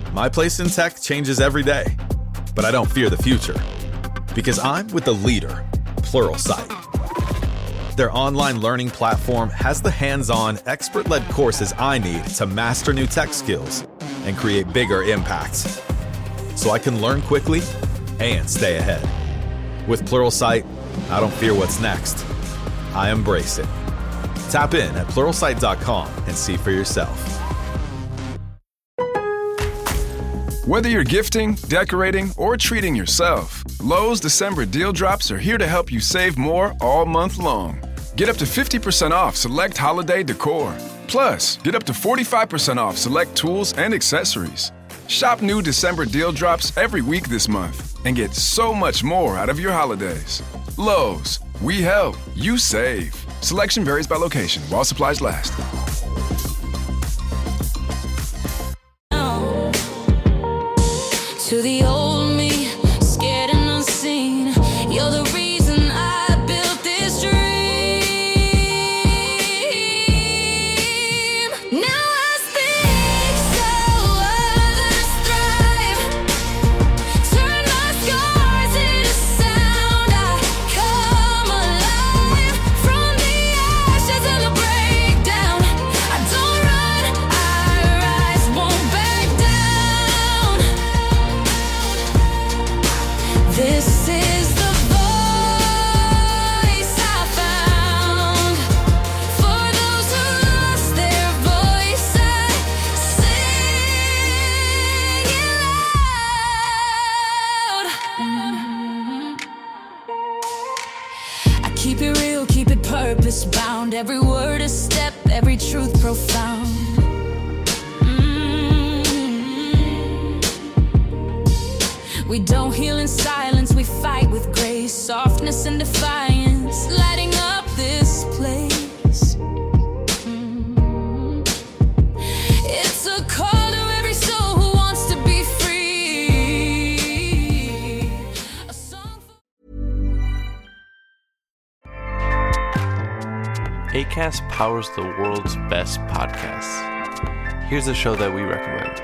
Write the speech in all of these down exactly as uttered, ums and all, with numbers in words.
My place in tech changes every day, but I don't fear the future because I'm with the leader, Pluralsight. Their online learning platform has the hands-on, expert-led courses I need to master new tech skills and create bigger impacts, so I can learn quickly and stay ahead. With Pluralsight, I don't fear what's next. I embrace it. Tap in at pluralsight dot com and see for yourself. Whether you're gifting, decorating, or treating yourself, Lowe's December deal drops are here to help you save more all month long. Get up to fifty percent off select holiday decor. Plus, get up to forty-five percent off select tools and accessories. Shop new December deal drops every week this month and get so much more out of your holidays. Lowe's, we help, you save. Selection varies by location while supplies last. To the old me, scared and unseen, you're the reason I built this dream. Now I speak so others thrive. Turn my scars into sound. I come alive from the ashes and the breakdown. I don't run, I rise, won't back down. This is the voice I found. For those who lost their voice, I sing it loud. I keep it real, keep it purpose bound. Every word a step, every truth profound. We don't heal in silence, we fight with grace, softness and defiance, lighting up this place. Mm. It's a call to every soul who wants to be free. A song for- Acast powers the world's best podcasts. Here's a show that we recommend.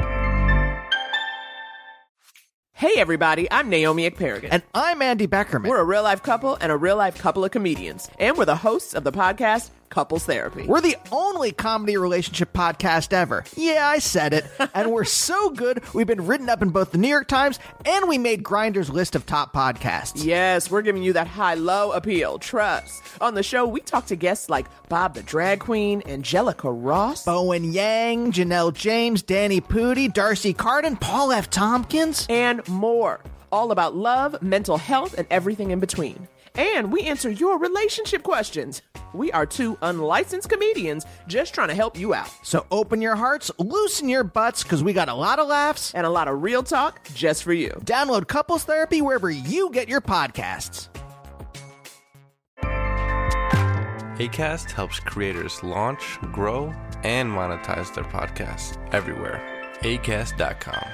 Hey everybody, I'm Naomi Ekperigan. And I'm Andy Beckerman. We're a real-life couple and a real-life couple of comedians. And we're the hosts of the podcast, Couples Therapy. We're the only comedy relationship podcast ever. Yeah, I said it. And we're so good, we've been written up in both the New York Times and we made Grindr's list of top podcasts. Yes, we're giving you that high-low appeal. Trust. On the show, we talk to guests like Bob the Drag Queen, Angelica Ross, Bowen Yang, Janelle James, Danny Pudi, Darcy Carden, Paul F. Tompkins, and more. All about love, mental health, and everything in between. And we answer your relationship questions. We are two unlicensed comedians just trying to help you out. So open your hearts, loosen your butts, because we got a lot of laughs and a lot of real talk just for you. Download Couples Therapy wherever you get your podcasts. Acast helps creators launch, grow, and monetize their podcasts everywhere. acast dot com.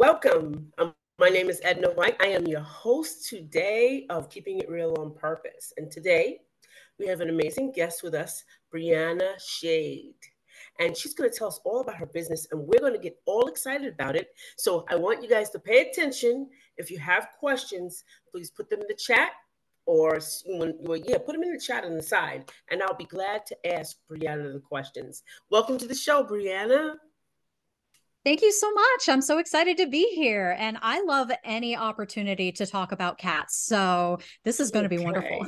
Welcome. Um, my name is Edna White. I am your host today of Keeping It Real on Purpose. And today we have an amazing guest with us, Brianna Shade. And she's going to tell us all about her business, and we're going to get all excited about it. So I want you guys to pay attention. If you have questions, please put them in the chat, or when, well, yeah, put them in the chat on the side, and I'll be glad to ask Brianna the questions. Welcome to the show, Brianna. Thank you so much. I'm so excited to be here. And I love any opportunity to talk about cats. So this is going to be okay. Wonderful.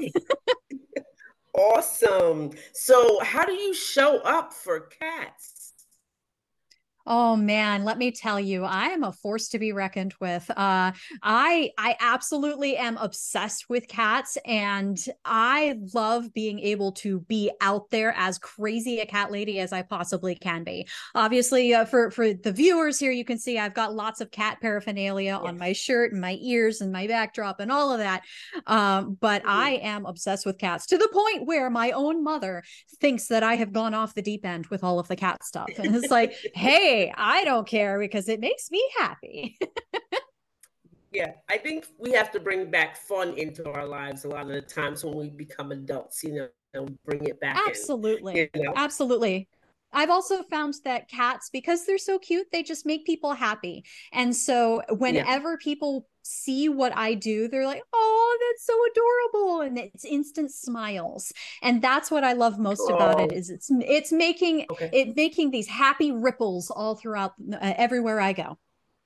Awesome. So how do you show up for cats? Oh man, let me tell you, I am a force to be reckoned with. Uh, I I absolutely am obsessed with cats, and I love being able to be out there as crazy a cat lady as I possibly can be. Obviously, uh, for for the viewers here, you can see I've got lots of cat paraphernalia yes. on my shirt and my ears and my backdrop and all of that. Um, but mm-hmm. I am obsessed with cats to the point where my own mother thinks that I have gone off the deep end with all of the cat stuff, and it's like, hey. I don't care because it makes me happy. Yeah, I think we have to bring back fun into our lives a lot of the times when we become adults, you know, and bring it back. Absolutely. In, you know? Absolutely. I've also found that cats, because they're so cute, they just make people happy. And so whenever yeah. people see what I do, they're like, oh, that's so adorable. And it's instant smiles. And that's what I love most oh. about it is it's it's making okay. it making these happy ripples all throughout uh, everywhere I go.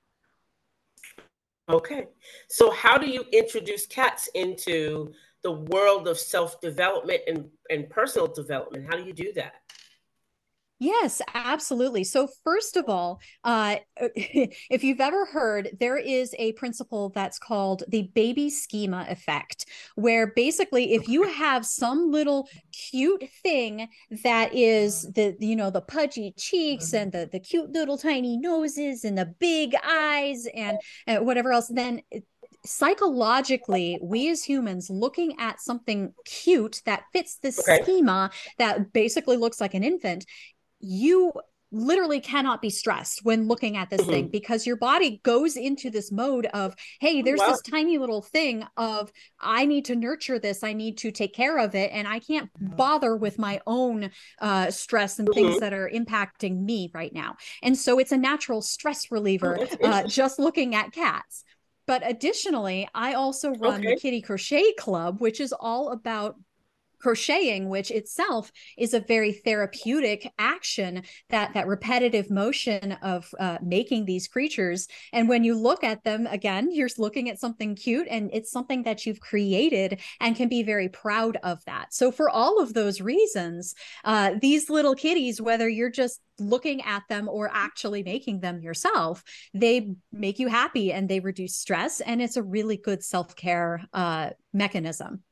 Okay. So how do you introduce cats into the world of self-development and, and personal development? How do you do that? Yes, absolutely. So first of all, uh, if you've ever heard, there is a principle that's called the baby schema effect, where basically if you have some little cute thing that is the, you know, the pudgy cheeks and the, the cute little tiny noses and the big eyes and uh, whatever else, then it, psychologically, we as humans looking at something cute that fits this okay. schema that basically looks like an infant, you literally cannot be stressed when looking at this mm-hmm. thing because your body goes into this mode of, hey, there's wow. this tiny little thing of, I need to nurture this. I need to take care of it. And I can't bother with my own uh, stress and mm-hmm. things that are impacting me right now. And so it's a natural stress reliever uh, just looking at cats. But additionally, I also run okay. the Kitty Crochet Club, which is all about crocheting, which itself is a very therapeutic action, that that repetitive motion of uh, making these creatures. And when you look at them, again, you're looking at something cute and it's something that you've created and can be very proud of that. So for all of those reasons, uh, these little kitties, whether you're just looking at them or actually making them yourself, they make you happy and they reduce stress. And it's a really good self-care uh, mechanism.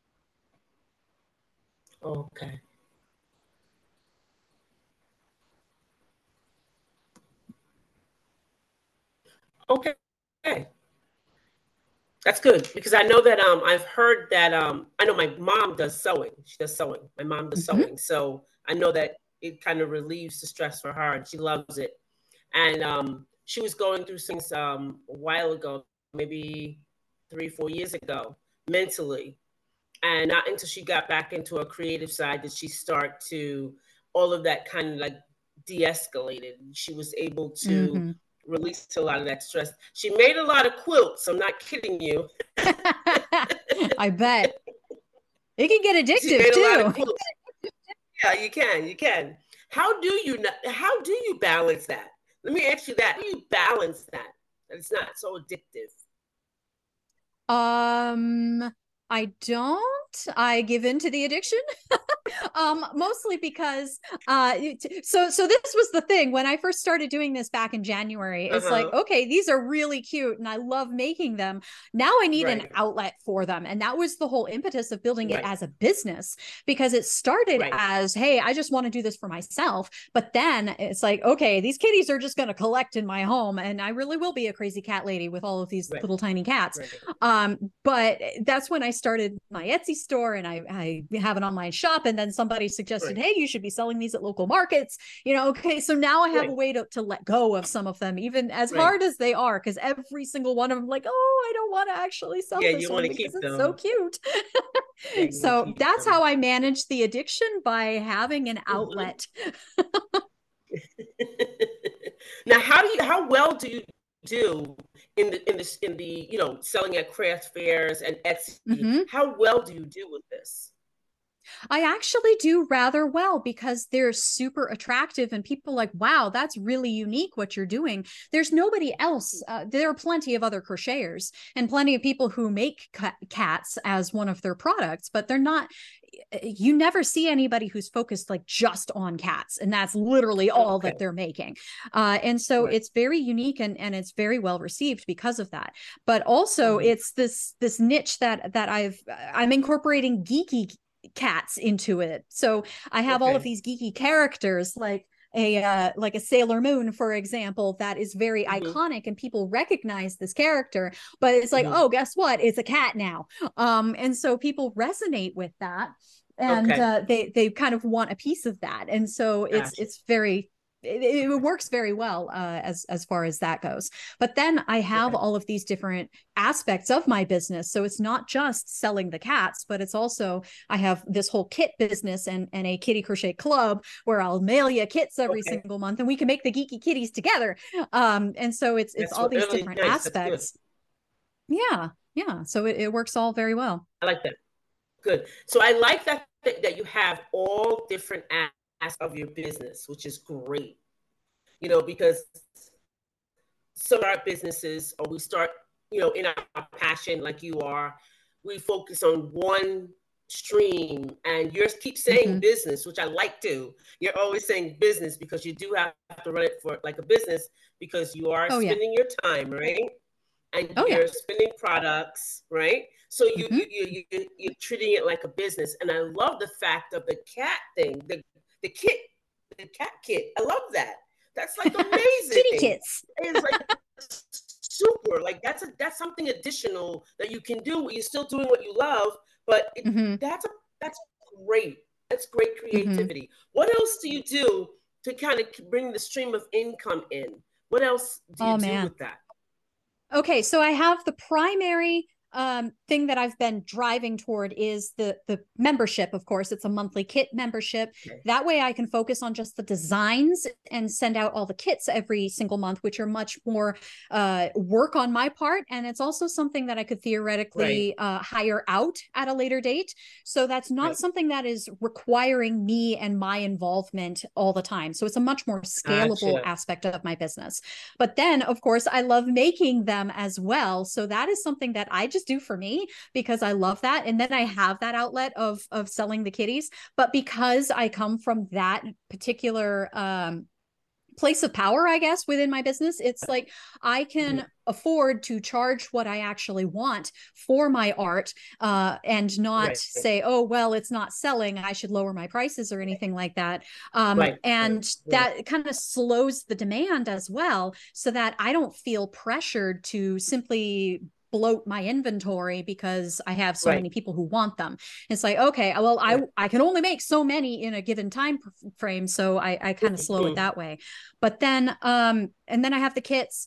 Okay. Okay. That's good because I know that um I've heard that um I know my mom does sewing. She does sewing. My mom does mm-hmm. sewing. So I know that it kind of relieves the stress for her and she loves it. And um she was going through things um a while ago, maybe three, four years ago, mentally. And not until she got back into her creative side did she start to, all of that kind of like de-escalated. She was able to mm-hmm. release a lot of that stress. She made a lot of quilts. I'm not kidding you. I bet. It can get addictive too. Yeah, you can, you can. How do you, how do you balance that? Let me ask you that. How do you balance that? That it's not so addictive. Um... I don't. I give in to the addiction, um, mostly because, uh, so so this was the thing. When I first started doing this back in January, it's uh-huh. like, okay, these are really cute and I love making them. Now I need right. an outlet for them. And that was the whole impetus of building right. it as a business, because it started right. as, hey, I just want to do this for myself. But then it's like, okay, these kitties are just going to collect in my home. And I really will be a crazy cat lady with all of these right. little tiny cats. Right. Um, but that's when I started my Etsy store and I, I have an online shop, and then somebody suggested, Right. hey, you should be selling these at local markets. You know, okay, so now I have Right. a way to, to let go of some of them, even as Right. hard as they are, because every single one of them, like, oh, I don't want to actually sell Yeah, this you one want to because keep it's them. so cute. Yeah, you wanna So keep that's them. how I manage the addiction, by having an Mhm. outlet. Now, how do you? How well do you do in the in the in the you know selling at craft fairs and Etsy? Mhm. How well do you do with this? I actually do rather well because they're super attractive and people are like, wow, that's really unique what you're doing. There's nobody else. Uh, there are plenty of other crocheters and plenty of people who make ca- cats as one of their products, but they're not, you never see anybody who's focused like just on cats, and that's literally all Okay. that they're making. Uh, and so Right. it's very unique, and, and it's very well received because of that. But also Mhm. it's this this niche that that I've I'm incorporating geeky cats into it. So I have all of Okay. these geeky characters, like a uh, like a Sailor Moon, for example, that is very Mhm. iconic and people recognize this character, but it's like, Mhm. oh, guess what? It's a cat now. Um, and so people resonate with that, and Okay. uh, they they kind of want a piece of that, and so it's Gotcha. it's very it, it works very well uh, as as far as that goes. But then I have Okay. all of these different aspects of my business, so it's not just selling the cats, but it's also I have this whole kit business and and a kitty crochet club where I'll mail you kits every Okay. single month, and we can make the geeky kitties together. Um, and so it's it's That's all these really different nice. That's good. aspects. Yeah, yeah. So it, it works all very well. I like that. Good. So I like that that you have all different aspects of your business, which is great. You know, because some of our businesses, or we start, you know, in our passion like you are, we focus on one stream, and yours keep saying Mhm. business, which I like too. You're always saying business because you do have to run it for like a business, because you are Oh yeah. spending your time, right? And Oh yeah. you're spending products, right? So you Mhm. you you you you're treating it like a business. And I love the fact of the cat thing, the the kit, the cat kit. I love that. That's like amazing. Kitty kits. It's like super. Like that's a that's something additional that you can do. You're still doing what you love, but it, Mhm. that's a that's great. That's great Mhm. creativity. What else do you do to kind of bring the stream of income in? What else do you Oh do man. with that? Okay, so I have the primary um, thing that I've been driving toward is the the membership. Of course, it's a monthly kit membership. Okay. That way, I can focus on just the designs and send out all the kits every single month, which are much more uh, work on my part. And it's also something that I could theoretically uh, hire out at a later date. So that's not Right. something that is requiring me and my involvement all the time. So it's a much more scalable Gotcha. aspect of my business. But then, of course, I love making them as well. So that is something that I just do for me because I love that. And then I have that outlet of of selling the kitties. But because I come from that particular um place of power, I guess, within my business, it's like I can afford to charge what I actually want for my art, uh, and not Right. say, oh, well, it's not selling, I should lower my prices or anything like that. Um, Right. and Right. that kind of slows the demand as well, so that I don't feel pressured to simply bloat my inventory because I have so Right. many people who want them. It's like, okay, well, I Right. I can only make so many in a given time frame, so I I kind of slow it Mhm. that way. But then um and then I have the kits.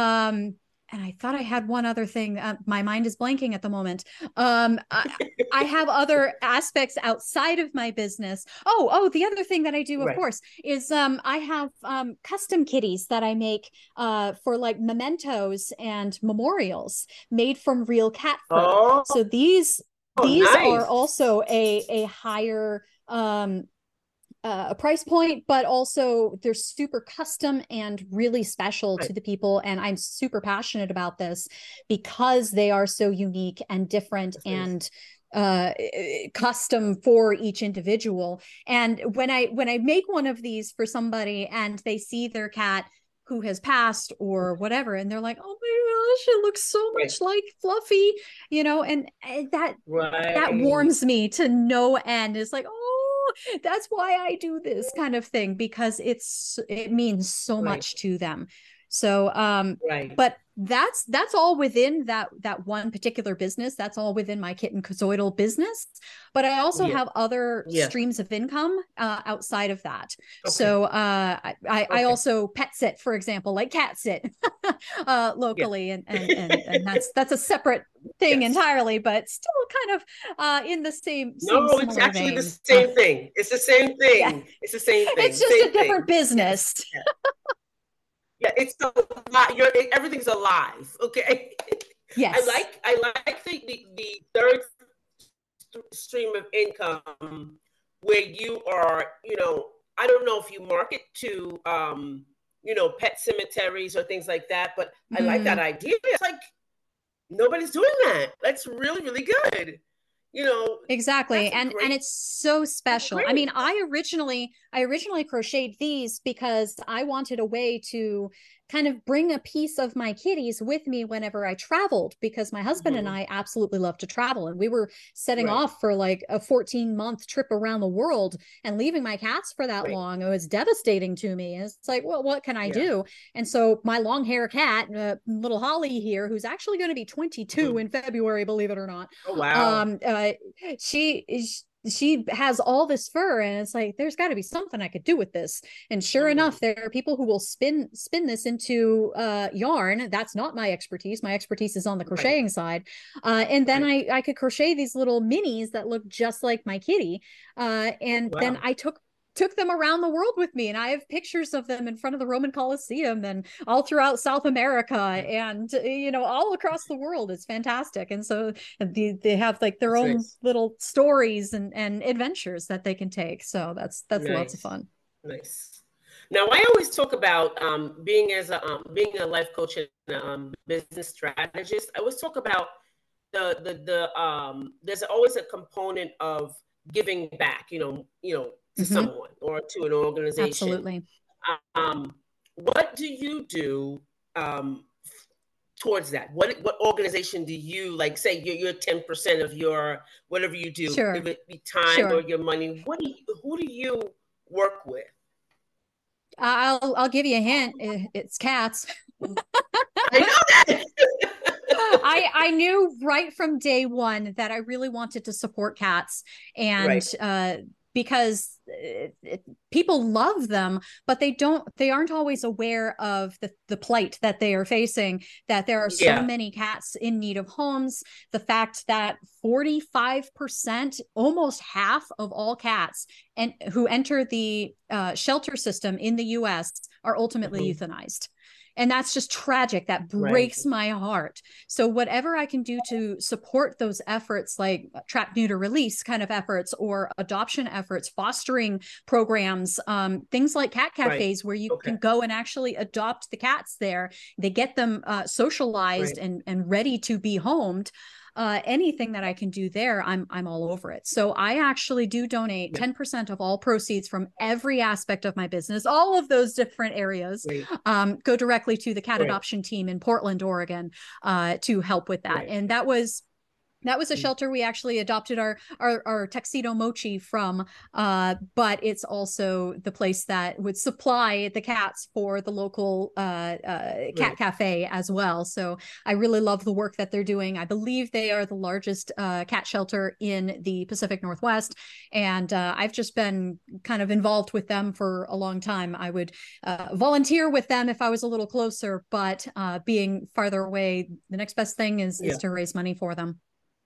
Um and I thought I had one other thing. Uh, my mind is blanking at the moment. Um, I, I have other aspects outside of my business. Oh, oh, the other thing that I do, of Right. course, is um, I have um, custom kitties that I make uh, for like mementos and memorials made from real cat fur. Oh, So these oh, these are nice. also a a higher um uh, a price point, but also they're super custom and really special Right. to the people. And I'm super passionate about this because they are so unique and different That's nice. and uh custom for each individual. And when I when I make one of these for somebody and they see their cat who has passed or whatever, and they're like, oh my gosh, it looks so Right. much like Fluffy, you know, and, and that that Right. warms me to no end. It's like, oh, that's why I do this kind of thing, because it's it means so Right. much to them. So um Right. but that's that's all within that that one particular business. That's all within my kitten Kazoidal business. But I also Yeah. have other Yeah. streams of income uh, outside of that. Okay. So uh, I, I, Okay. I also pet sit, for example, like cat sit uh, locally, yeah. and, and and and that's that's a separate thing yes. entirely, but still kind of uh, in the same. No, same it's actually vein. the same uh, thing. It's the same thing. Yeah. It's the same thing. It's just same a different thing. business. Yeah. Yeah, it's a lot. You're, everything's alive. Okay. Yes. I like I like the, the, the third stream of income where you are, you know, I don't know if you market to, um, you know, pet cemeteries or things like that, but I mm. like that idea. It's like nobody's doing that. That's really, really good. You know, exactly. And great, and it's so special. I mean, I originally I originally crocheted these because I wanted a way to kind of bring a piece of my kitties with me whenever I traveled, because my husband mm-hmm. and I absolutely love to travel, and we were setting right. off for like a fourteen month trip around the world, and leaving my cats for that right. long, it was devastating to me. And it's like, well, what can I yeah. do? And so my long hair cat, uh, little Holly here, who's actually going to be twenty-two mm-hmm. in February, believe it or not. Oh, wow. Um, uh, she is she has all this fur, and it's like, there's got to be something I could do with this. And sure enough, there are people who will spin spin this into uh yarn. That's not my expertise. My expertise is on the crocheting right. side. Uh and then right. I I could crochet these little minis that look just like my kitty. Uh and wow. then I took took them around the world with me, and I have pictures of them in front of the Roman Colosseum and all throughout South America and, you know, all across the world. It's fantastic. And so they, they have like their that's own nice. little stories and, and adventures that they can take. So that's, that's nice. lots of fun. Nice. Now, I always talk about um, being as a, um, being a life coach and a um, business strategist. I always talk about the, the, the, um, there's always a component of giving back, you know, you know, to mm-hmm. someone or to an organization. Absolutely. Um, what do you do um, towards that? What what organization do you, like, say you're, you're ten percent of your, whatever you do, sure. if it be time sure. or your money, what do you, who do you work with? I'll, I'll give you a hint. It's cats. I know that. I, I knew right from day one that I really wanted to support cats, and right. uh, because it, it, people love them, but they don't, they aren't always aware of the, the plight that they are facing, that there are so yeah. many cats in need of homes. The fact that forty-five percent, almost half of all cats and who enter the uh, shelter system in the U S are ultimately mm-hmm. euthanized. And that's just tragic. That breaks right. my heart. So whatever I can do to support those efforts, like trap, neuter, release kind of efforts, or adoption efforts, fostering programs, um, things like cat cafes right. where you okay. can go and actually adopt the cats there. They get them uh, socialized right. and, and ready to be homed. Uh, anything that I can do there, I'm I'm all over it. So I actually do donate yeah. ten percent of all proceeds from every aspect of my business, all of those different areas, right. um, go directly to the cat right. adoption team in Portland, Oregon, uh, to help with that. Right. And that was That was a shelter we actually adopted our our, our tuxedo Mochi from, uh, but it's also the place that would supply the cats for the local uh, uh, cat right. cafe as well. So I really love the work that they're doing. I believe they are the largest uh, cat shelter in the Pacific Northwest, and uh, I've just been kind of involved with them for a long time. I would uh, volunteer with them if I was a little closer, but uh, being farther away, the next best thing is, yeah. is to raise money for them.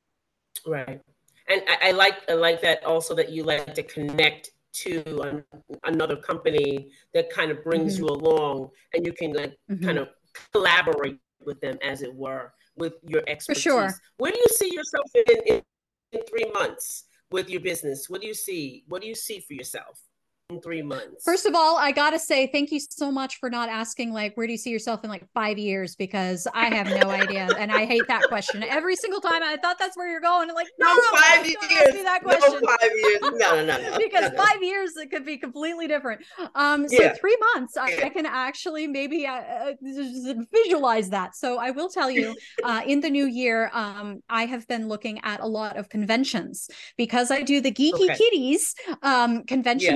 Right. And I, I like I like that also, that you like to connect to an, another company that kind of brings mm-hmm. you along, and you can like mm-hmm. kind of collaborate with them, as it were, with your expertise. For sure. Where do you see yourself in, in, in three months with your business? What do you see? What do you see for yourself in three months? First of all, I gotta say thank you so much for not asking, like, where do you see yourself in like five years? Because I have no idea, and I hate that question. Every single time I thought that's where you're going, and like, no, no five don't years. ask me that question. No five years. No, no, no, no. Because no, no. five years it could be completely different. Um, so yeah. three months, I, yeah. I can actually maybe uh, visualize that. So I will tell you, uh, in the new year, um, I have been looking at a lot of conventions, because I do the Geeky okay. Kitties um, convention yeah. scenes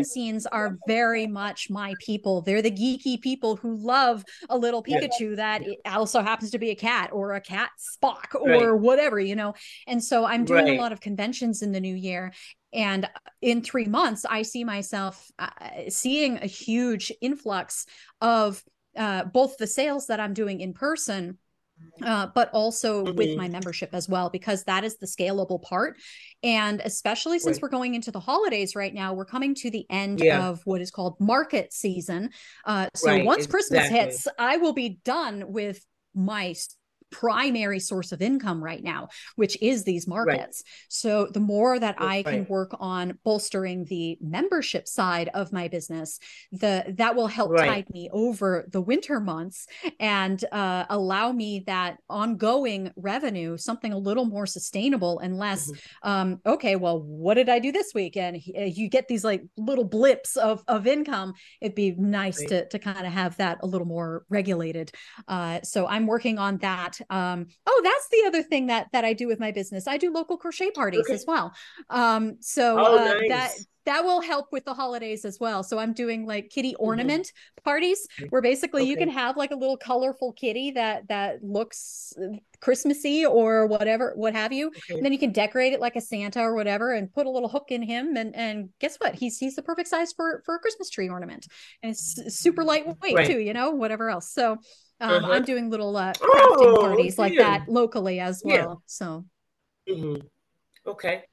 conventions are very much my people. They're the geeky people who love a little Pikachu yeah. that also happens to be a cat, or a cat Spock, or right. whatever, you know. And so I'm doing right. a lot of conventions in the new year. And in three months, I see myself uh, seeing a huge influx of uh, both the sales that I'm doing in person, Uh, but also mm-hmm. with my membership as well, because that is the scalable part. And especially since right. we're going into the holidays right now, we're coming to the end yeah. of what is called market season. Uh, so right. once exactly. Christmas hits, I will be done with my primary source of income right now, which is these markets. Right. So the more that That's I can right. work on bolstering the membership side of my business, the that will help right. tide me over the winter months and uh, allow me that ongoing revenue, something a little more sustainable and less, mm-hmm. um, okay, well, what did I do this week? And you get these like little blips of, of income. It'd be nice right. to, to kind of have that a little more regulated. Uh, so I'm working on that. Um, oh, that's the other thing that that I do with my business. I do local crochet parties okay. as well. Um, so oh, uh, nice. that that will help with the holidays as well. So I'm doing like kitty ornament mm-hmm. parties where basically okay. you can have like a little colorful kitty that that looks Christmassy or whatever, what have you. Okay. And then you can decorate it like a Santa or whatever and put a little hook in him. And and guess what? He's he's the perfect size for for a Christmas tree ornament. And it's super lightweight right. too, you know, whatever else. So Um, uh-huh. I'm doing little uh, crafting oh, parties like yeah. that locally as well. Yeah. So, mm-hmm. okay.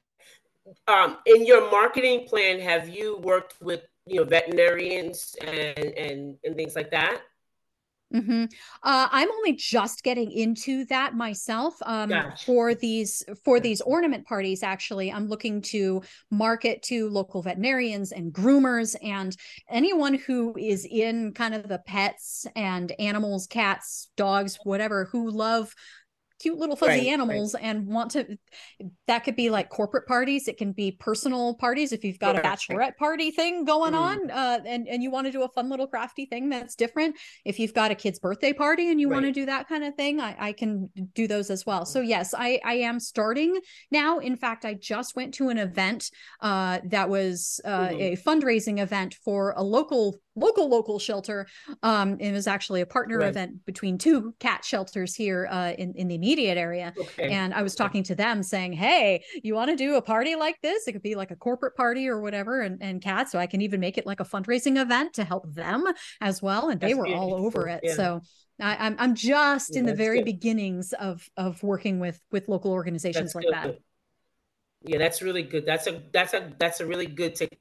Um, in your marketing plan, have you worked with you know veterinarians and and, and things like that? Mm-hmm. Uh, I'm only just getting into that myself. Um, gotcha. For these for these ornament parties, actually, I'm looking to market to local veterinarians and groomers and anyone who is in kind of the pets and animals, cats, dogs, whatever, who love cute little fuzzy right, animals right. and want to, that could be like corporate parties. It can be personal parties. If you've got right. a bachelorette party thing going mm. on uh, and, and you want to do a fun little crafty thing that's different. If you've got a kid's birthday party and you right. want to do that kind of thing, I, I can do those as well. So yes, I, I am starting now. In fact, I just went to an event uh, that was uh, mm. a fundraising event for a local local local shelter. Um it was actually a partner right. event between two cat shelters here uh in in the immediate area. Okay. And I was talking to them saying, hey, you want to do a party like this? It could be like a corporate party or whatever, and and cats, so I can even make it like a fundraising event to help them as well. And That's they were beautiful. all over it. Yeah. So I, I'm I'm just yeah, in the very good. beginnings of of working with with local organizations that's like good. that. Yeah, that's really good. That's a that's a that's a really good to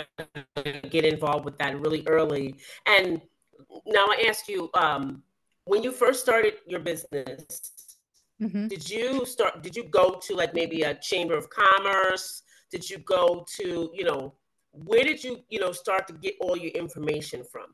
get involved with that really early. And now I ask you, um, when you first started your business, mm-hmm. did you start? Did you go to like maybe a chamber of commerce? Did you go to you know where did you you know start to get all your information from?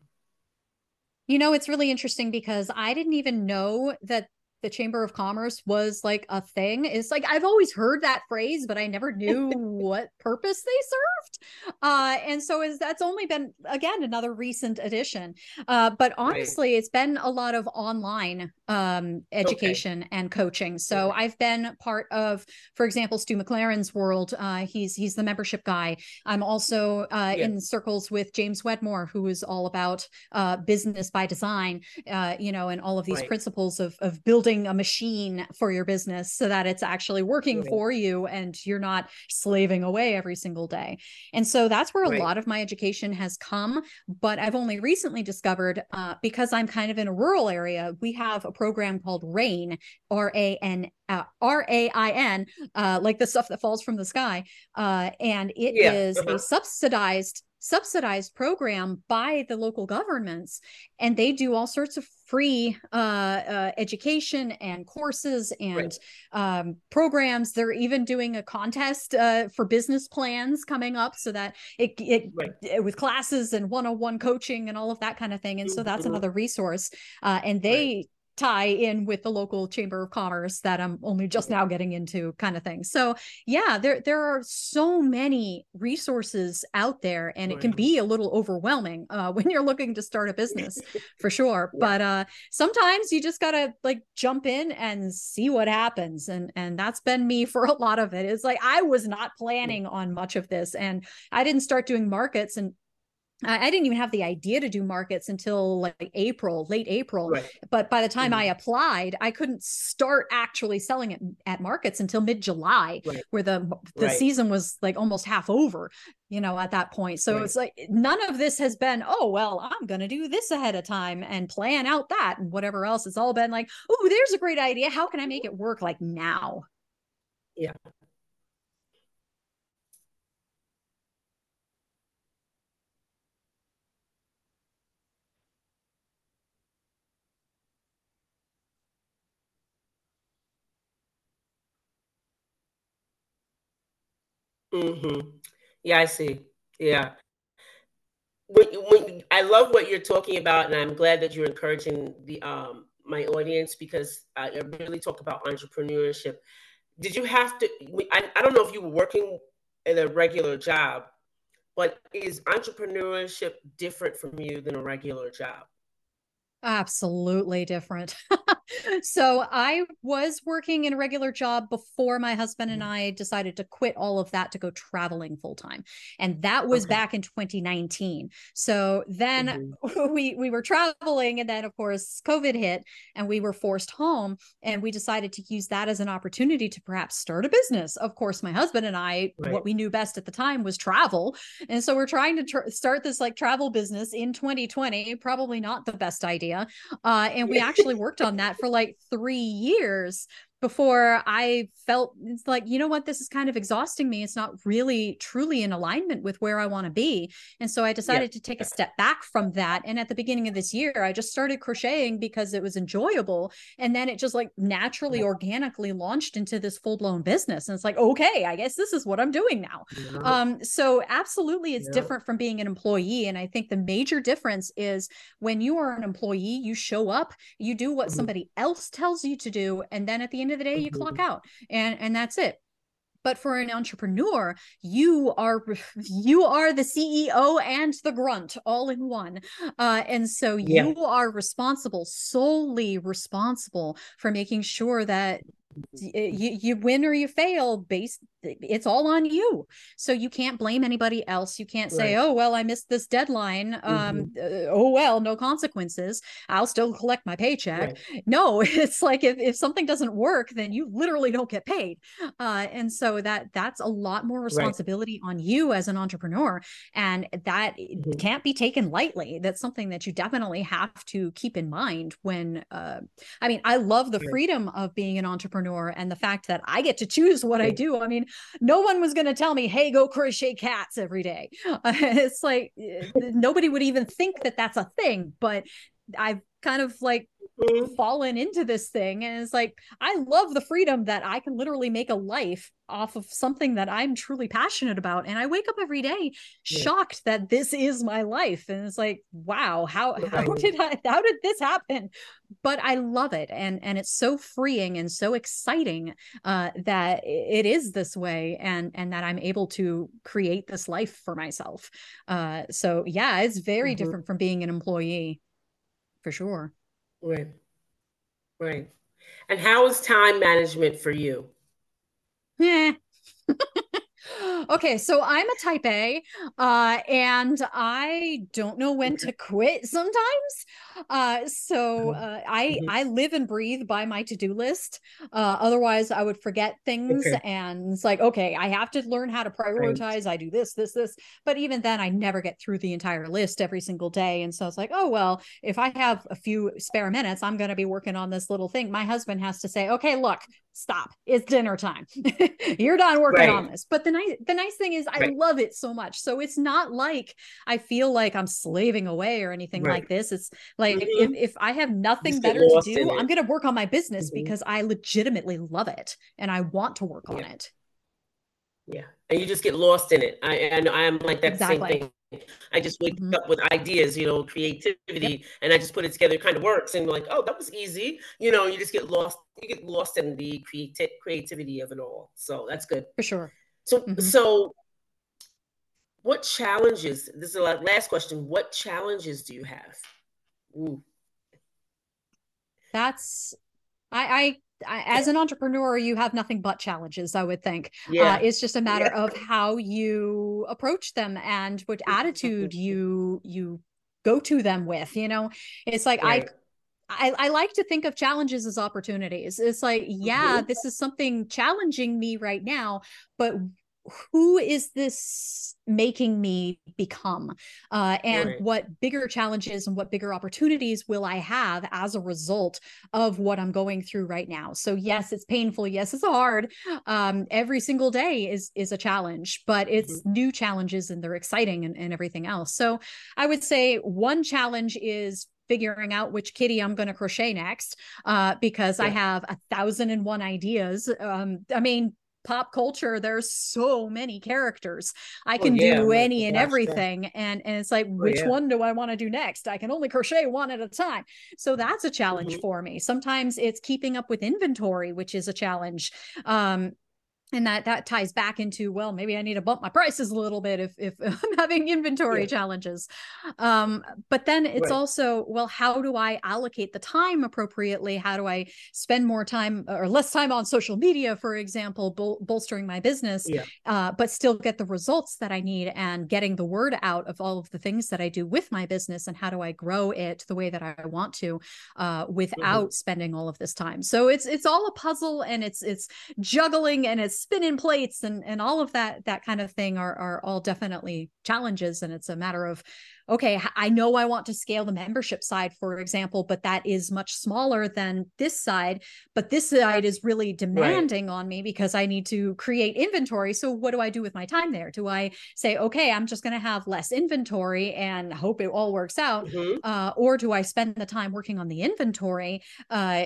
You know, it's really interesting because I didn't even know that the Chamber of Commerce was like a thing. It's like, I've always heard that phrase, but I never knew what purpose they served. Uh, and so is that's only been, again, another recent addition. Uh, but honestly, right. it's been a lot of online um, education okay. and coaching. So okay. I've been part of, for example, Stu McLaren's world. Uh, he's, he's the membership guy. I'm also uh, yeah. in circles with James Wedmore, who is all about uh, business by design, uh, you know, and all of these right. principles of, of building a machine for your business so that it's actually working right. for you and you're not slaving away every single day. And so that's where a right. lot of my education has come. But I've only recently discovered, uh, because I'm kind of in a rural area, we have a program called RAIN, R A N Uh, R A I N, uh, like the stuff that falls from the sky. Uh, and it yeah. is uh-huh. a subsidized subsidized program by the local governments. And they do all sorts of free uh, uh, education and courses and right. um, programs. They're even doing a contest uh, for business plans coming up so that it, it right. with classes and one-on-one coaching and all of that kind of thing. And so that's mm-hmm. another resource. Uh, and they right. tie in with the local Chamber of Commerce that I'm only just now getting into, kind of thing. So yeah, there there are so many resources out there, and right. it can be a little overwhelming uh, when you're looking to start a business, for sure. Yeah. But uh, sometimes you just gotta like jump in and see what happens, and and that's been me for a lot of it. It's like I was not planning on much of this, and I didn't start doing markets and I, I didn't even have the idea to do markets until like April, late April. Right. But by the time Mhm. I applied, I couldn't start actually selling it at markets until mid-July, Right. where the the Right. season was like almost half over, you know, at that point. So Right. it's like none of this has been, oh, well, I'm going to do this ahead of time and plan out that and whatever else. It's all been like, oh, there's a great idea. How can I make it work like now? Yeah. Mm-hmm. Yeah, I see. Yeah. When, when, I love what you're talking about, and I'm glad that you're encouraging the um my audience, because I I really talk about entrepreneurship. Did you have to? I, I don't know if you were working in a regular job, but is entrepreneurship different from you than a regular job? Absolutely different. So I was working in a regular job before my husband and I decided to quit all of that to go traveling full time. And that was Okay. back in twenty nineteen. So then Mhm. we we were traveling, and then of course COVID hit and we were forced home, and we decided to use that as an opportunity to perhaps start a business. Of course, my husband and I, Right. what we knew best at the time was travel. And so we're trying to tr- start this like travel business in twenty twenty, probably not the best idea. Uh, and we actually worked on that for like three years before I felt it's like, you know what, this is kind of exhausting me. It's not really truly in alignment with where I want to be. And so I decided Yeah. to take a step back from that. And at the beginning of this year, I just started crocheting because it was enjoyable. And then it just like naturally, organically launched into this full blown business. And it's like, okay, I guess this is what I'm doing now. Yeah. Um, so absolutely, it's Yeah. different from being an employee. And I think the major difference is when you are an employee, you show up, you do what Mhm. somebody else tells you to do, and then at the end of the day, you Mhm. clock out, and and that's it. But for an entrepreneur, you are you are the C E O and the grunt all in one. Uh, and so Yeah. you are responsible, solely responsible for making sure that you, you win or you fail based it's all on you. So you can't blame anybody else. You can't say, Right. oh well, I missed this deadline, um Mhm. uh, oh well, no consequences, I'll still collect my paycheck. Right. No, it's like if, if something doesn't work, then you literally don't get paid. Uh and so that that's a lot more Right. responsibility on you as an entrepreneur, and that Mhm. can't be taken lightly. That's something that you definitely have to keep in mind when uh I mean, I love the Right. freedom of being an entrepreneur and the fact that I get to choose what I Right. do. I mean, no one was going to tell me, hey, go crochet cats every day. Uh, it's like uh, nobody would even think that that's a thing, but I've kind of like Mhm. fallen into this thing, and it's like I love the freedom that I can literally make a life off of something that I'm truly passionate about, and I wake up every day Yeah. shocked that this is my life, and it's like, wow, how how Right. did I how did this happen? But I love it, and and it's so freeing and so exciting uh that it is this way, and and that I'm able to create this life for myself. Uh so yeah, it's very Mhm. different from being an employee, for sure. Right. Right. And how is time management for you? Yeah. Okay, so I'm a type A, uh, and I don't know when Okay. to quit sometimes. Uh, so Mhm. uh, I Mhm. I live and breathe by my to-do list. Uh, otherwise, I would forget things, Okay. and it's like, okay, I have to learn how to Right. prioritize. I do this, this, this. But even then, I never get through the entire list every single day. And so it's like, oh well, if I have a few spare minutes, I'm going to be working on this little thing. My husband has to say, okay, look, stop, it's dinner time. You're done working on Right. this. But the nice the nice thing is I Right. love it so much, so it's not like I feel like I'm slaving away or anything Right. like this. It's like if Mhm. if I have nothing Just get better to lost in do, I'm it. going to work on my business Mhm. because I legitimately love it and I want to work on Yeah. it. Yeah. And you just get lost in it. I I know I'm like that same Exactly. thing. I just wake Mhm. up with ideas, you know, Yep, creativity, and I just put it together. It kind of works, and like, oh, that was easy. You know, you just get lost. You get lost in the creati- creativity of it all. So that's good. for sure. So, Mhm. so what challenges? This is the la- last question. What challenges do you have? Ooh. That's I, I as an entrepreneur, you have nothing but challenges, I would think. Yeah. Uh, it's just a matter Yeah. of how you approach them and what attitude you you go to them with. You know, it's like Right. I, I I like to think of challenges as opportunities. It's like, yeah, Mhm. this is something challenging me right now, but who is this making me become? Uh, and Right. what bigger challenges and what bigger opportunities will I have as a result of what I'm going through right now? So yes, it's painful. Yes, it's hard. Um, every single day is is a challenge, but it's Mhm. new challenges and they're exciting and, and everything else. So I would say one challenge is figuring out which kitty I'm going to crochet next, uh, because I Yeah. have a thousand and one ideas. Um, I mean, pop culture, there's so many characters. I Oh can yeah. do Oh any and gosh, yeah. everything. And, and it's like, Oh which yeah. one do I want to do next? I can only crochet one at a time. So that's a challenge Mhm. for me. Sometimes it's keeping up with inventory, which is a challenge. Um, and that that ties back into, well, maybe I need to bump my prices a little bit if if I'm having inventory Yeah. challenges. Um, but then it's Right. also, well, how do I allocate the time appropriately? How do I spend more time or less time on social media, for example, bol- bolstering my business, Yeah. uh, but still get the results that I need and getting the word out of all of the things that I do with my business, and how do I grow it the way that I want to, uh, without Mhm. spending all of this time? So it's it's all a puzzle, and it's it's juggling, and it's spinning plates, and and all of that that kind of thing are are all definitely challenges. And it's a matter of, okay, I know I want to scale the membership side, for example, but that is much smaller than this side. But this side is really demanding right. on me because I need to create inventory. So what do I do with my time there? Do I say, okay, I'm just going to have less inventory and hope it all works out? Mhm. Uh, or do I spend the time working on the inventory uh,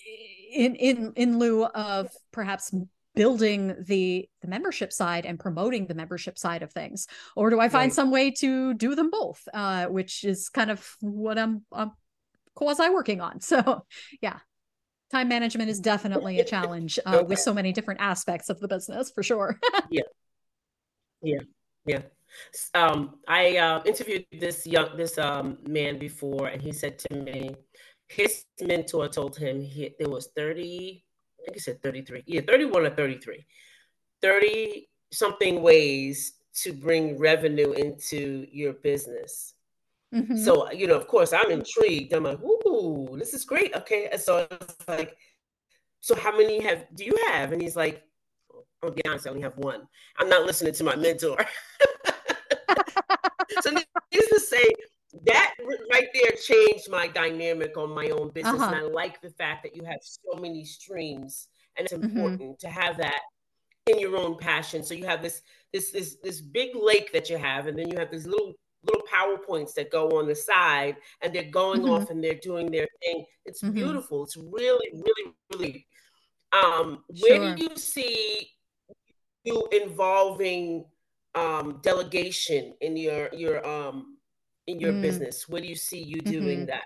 in in in lieu of perhaps building the the membership side and promoting the membership side of things? Or do I find Right. some way to do them both, uh, which is kind of what I'm, I'm quasi working on. So yeah, time management is definitely a challenge uh, Okay. with so many different aspects of the business, for sure. Yeah. Yeah. Yeah. S- Um, I uh, interviewed this young this um man before, and he said to me, his mentor told him he there was thirty, I think he said thirty-three, yeah, thirty-one or thirty-three, thirty something ways to bring revenue into your business. Mm-hmm. So, you know, of course, I'm intrigued. I'm like, ooh, this is great. Okay. And so it's like, so how many have do you have? And he's like, I'll be honest, I only have one. I'm not listening to my mentor. So needless to say, that right there changed my dynamic on my own business. And Uh-huh. I like the fact that you have so many streams, and it's Mm-hmm. important to have that in your own passion. So you have this this this this big lake that you have, and then you have these little little PowerPoints that go on the side, and they're going Mm-hmm. off and they're doing their thing. It's Mm-hmm. beautiful. It's really, really, really. Um, where do Sure. you see you involving um, delegation in your your um in your Mm. business? Where do you see you Mm-hmm. doing that?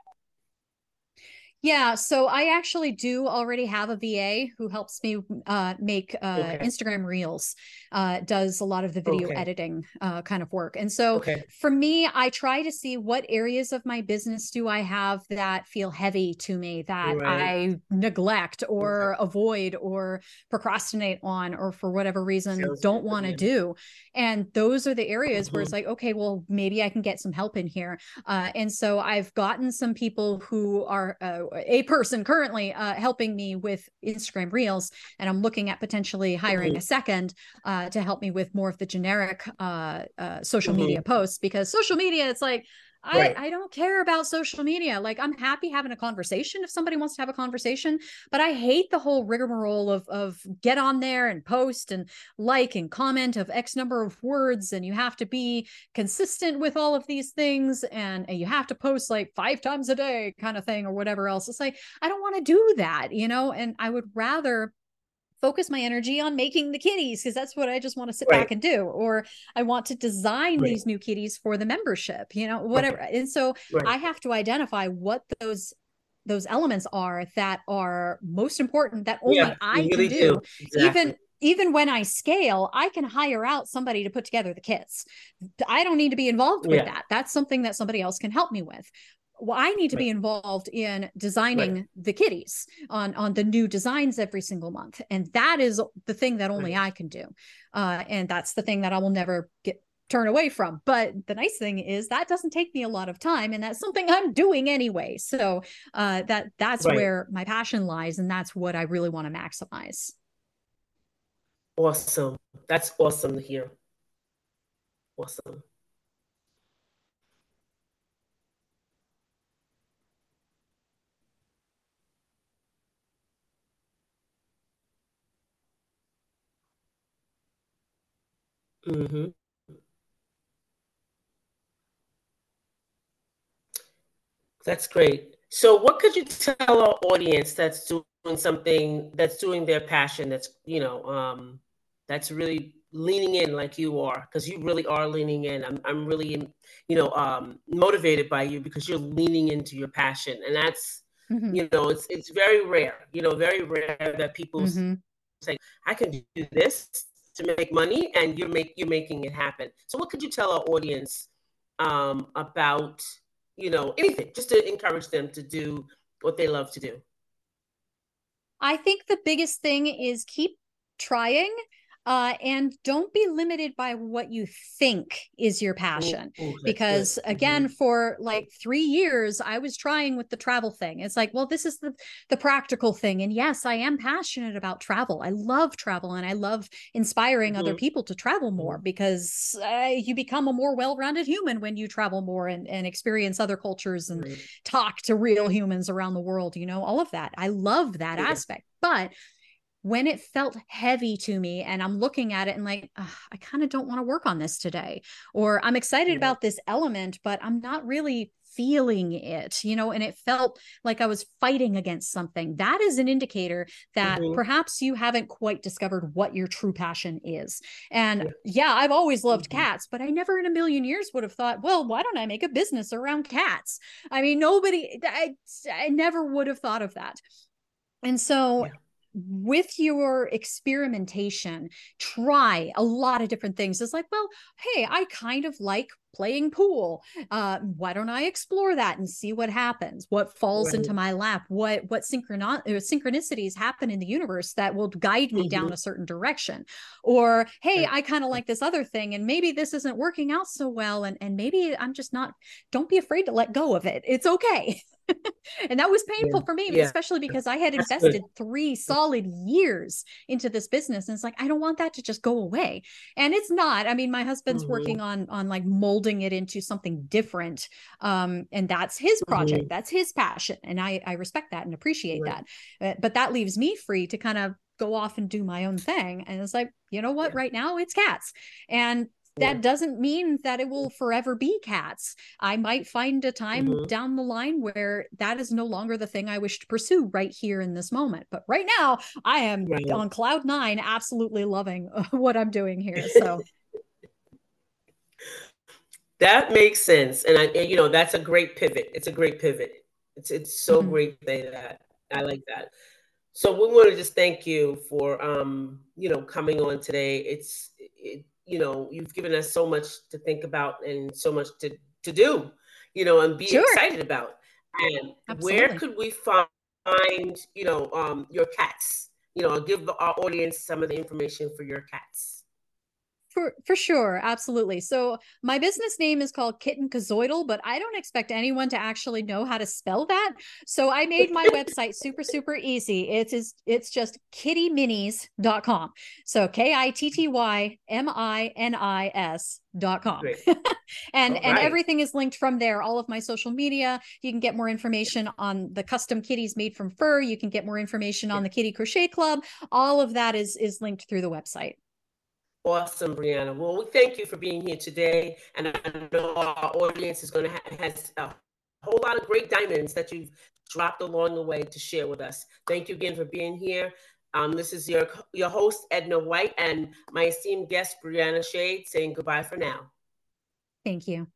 Yeah, so I actually do already have a V A who helps me uh, make uh, Okay. Instagram Reels, uh, does a lot of the video Okay. editing uh, kind of work. And so Okay. for me, I try to see what areas of my business do I have that feel heavy to me, that Right. I neglect Okay. or avoid or procrastinate on, or for whatever reason Sounds don't good. want to Yeah. do. And those are the areas where it's Mhm. like, okay, well, maybe I can get some help in here. Uh, and so I've gotten some people who are uh, a person currently uh, helping me with Instagram Reels, and I'm looking at potentially hiring Mhm. a second uh, to help me with more of the generic uh, uh, social media Mhm. posts, because social media, it's like, I, Right. I don't care about social media. Like, I'm happy having a conversation if somebody wants to have a conversation, but I hate the whole rigmarole of, of get on there and post and like and comment of X number of words. And you have to be consistent with all of these things. And, and you have to post like five times a day kind of thing, or whatever else. It's like, I don't want to do that, you know, and I would rather focus my energy on making the kitties, because that's what I just want to sit Right. back and do. Or I want to design Right. these new kitties for the membership, you know, whatever. Right. And so Right. I have to identify what those those elements are that are most important, that only Yeah, you I can really do. do. Exactly. Even even when I scale, I can hire out somebody to put together the kits. I don't need to be involved with Yeah. that. That's something that somebody else can help me with. well, I need to be involved in designing right. the kitties on, on the new designs every single month. And that is the thing that only right. I can do. Uh, and that's the thing that I will never get turn away from. But the nice thing is that doesn't take me a lot of time, and that's something I'm doing anyway. So uh, that that's right. where my passion lies, and that's what I really want to maximize. Awesome. That's awesome to hear. Awesome. Mm-hmm. That's great. So what could you tell our audience that's doing something, that's doing their passion, that's, you know, um, that's really leaning in like you are, because you really are leaning in. I'm, I'm really, you know, um, motivated by you because you're leaning into your passion. And that's, mm-hmm. you know, it's, it's very rare, you know, very rare that people mm-hmm. say, I can do this to make money, and you're make you're making it happen. So what could you tell our audience um, about, you know, anything, just to encourage them to do what they love to do? I think the biggest thing is keep trying. Uh, and don't be limited by what you think is your passion. Ooh, ooh, because good. Again, mm-hmm. for like three years, I was trying with the travel thing. It's like, well, this is the, the practical thing. And yes, I am passionate about travel. I love travel, and I love inspiring mm-hmm. other people to travel more, because uh, you become a more well-rounded human when you travel more and, and experience other cultures and mm-hmm. talk to real humans around the world, you know, all of that. I love that yeah. aspect. But when it felt heavy to me and I'm looking at it and like, I kind of don't want to work on this today, or I'm excited yeah. about this element, but I'm not really feeling it, you know, and it felt like I was fighting against something. That is an indicator that mm-hmm. perhaps you haven't quite discovered what your true passion is. And yeah, yeah I've always loved mm-hmm. cats, but I never in a million years would have thought, well, why don't I make a business around cats? I mean, nobody, I, I never would have thought of that. And so yeah. with your experimentation, try a lot of different things. It's like, well, hey, I kind of like playing pool. Uh, why don't I explore that and see what happens? What falls right. into my lap? What what synchrono- synchronicities happen in the universe that will guide me mm-hmm. down a certain direction? Or, hey, right. I kind of like this other thing, and maybe this isn't working out so well, and, and maybe I'm just not, don't be afraid to let go of it. It's okay. And that was painful yeah. for me, yeah. especially because I had invested three solid years into this business. And it's like, I don't want that to just go away. And it's not. I mean, my husband's mm-hmm. working on, on like molding it into something different. Um, and that's his project. Mm-hmm. That's his passion. And I, I respect that and appreciate right. that. Uh, but that leaves me free to kind of go off and do my own thing. And it's like, you know what, yeah. right now it's cats. And that doesn't mean that it will forever be cats. I might find a time mm-hmm. down the line where that is no longer the thing I wish to pursue right here in this moment. But right now, I am right. on cloud nine, absolutely loving what I'm doing here. So that makes sense. And I, you know, that's a great pivot. It's a great pivot. It's it's so mm-hmm. great to say that. I like that. So we want to just thank you for, um, you know, coming on today. It's, it, you know, you've given us so much to think about and so much to, to do, you know, and be sure. excited about. And Absolutely. Where could we find, you know, um, your cats? You know, give our audience some of the information for your cats. For, for sure. Absolutely. So my business name is called Kitten Kazoidal, but I don't expect anyone to actually know how to spell that. So I made my website super, super easy. It is, it's just kitty minis dot com. So K I T T Y M I N I S dot com. and right. and everything is linked from there. All of my social media. You can get more information on the custom kitties made from fur. You can get more information on the Kitty Crochet Club. All of that is, is linked through the website. Awesome, Brianna. Well, we thank you for being here today. And I know our audience is going to have has a whole lot of great diamonds that you've dropped along the way to share with us. Thank you again for being here. Um, this is your, your host, Edna White, and my esteemed guest, Brianna Shade, saying goodbye for now. Thank you.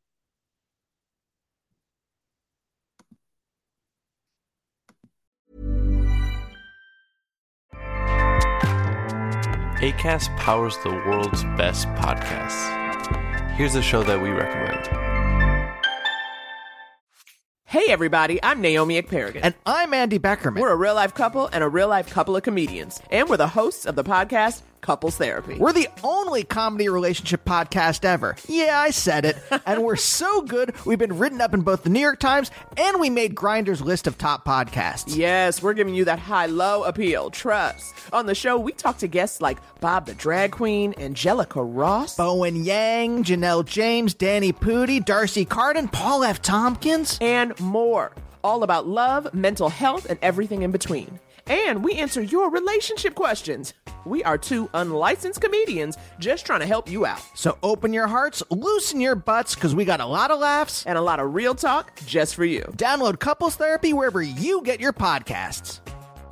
Acast powers the world's best podcasts. Here's a show that we recommend. Hey everybody, I'm Naomi Ekperigin. And I'm Andy Beckerman. We're a real-life couple and a real-life couple of comedians. And we're the hosts of the podcast Couples Therapy. We're the only comedy relationship podcast ever. Yeah, I said it. And we're so good, we've been written up in both the New York Times and we made Grindr's list of top podcasts. Yes, we're giving you that high-low appeal. Trust. On the show, we talk to guests like Bob the Drag Queen, Angelica Ross, Bowen Yang, Janelle James, Danny Pudi, Darcy Carden, Paul F. Tompkins, and more. All about love, mental health, and everything in between. And we answer your relationship questions. We are two unlicensed comedians just trying to help you out. So open your hearts, loosen your butts, because we got a lot of laughs and a lot of real talk just for you. Download Couples Therapy wherever you get your podcasts.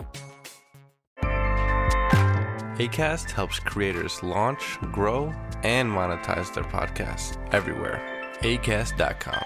Acast helps creators launch, grow, and monetize their podcasts everywhere. acast dot com.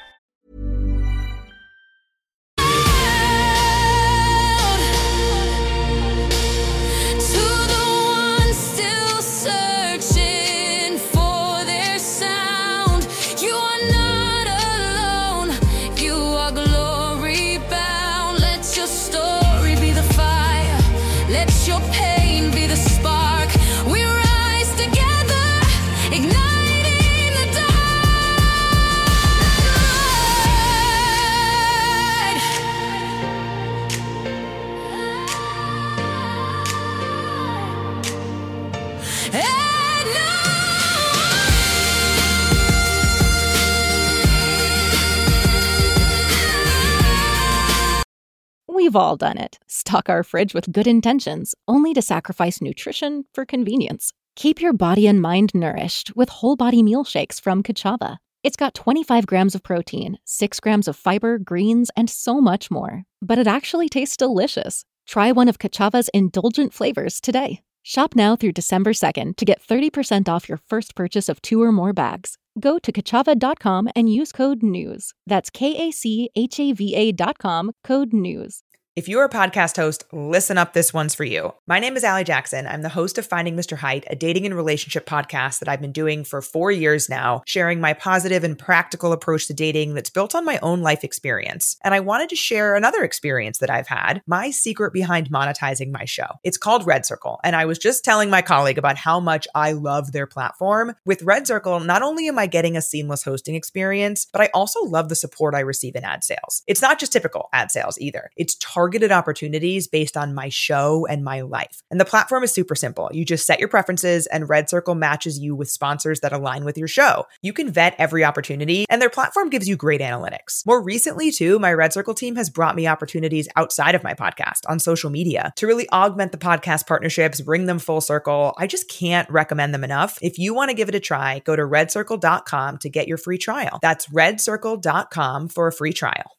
We've all done it. Stock our fridge with good intentions, only to sacrifice nutrition for convenience. Keep your body and mind nourished with whole body meal shakes from Kachava. It's got twenty-five grams of protein, six grams of fiber, greens, and so much more. But it actually tastes delicious. Try one of Kachava's indulgent flavors today. Shop now through December second to get thirty percent off your first purchase of two or more bags. Go to kachava dot com and use code NEWS. That's K A C H A V A dot com, code NEWS. If you're a podcast host, listen up, this one's for you. My name is Allie Jackson. I'm the host of Finding Mister Height, a dating and relationship podcast that I've been doing for four years now, sharing my positive and practical approach to dating that's built on my own life experience. And I wanted to share another experience that I've had, my secret behind monetizing my show. It's called Red Circle, and I was just telling my colleague about how much I love their platform. With Red Circle, not only am I getting a seamless hosting experience, but I also love the support I receive in ad sales. It's not just typical ad sales either. It's targeted targeted opportunities based on my show and my life. And the platform is super simple. You just set your preferences and Red Circle matches you with sponsors that align with your show. You can vet every opportunity and their platform gives you great analytics. More recently too, my Red Circle team has brought me opportunities outside of my podcast on social media to really augment the podcast partnerships, bring them full circle. I just can't recommend them enough. If you want to give it a try, go to red circle dot com to get your free trial. That's red circle dot com for a free trial.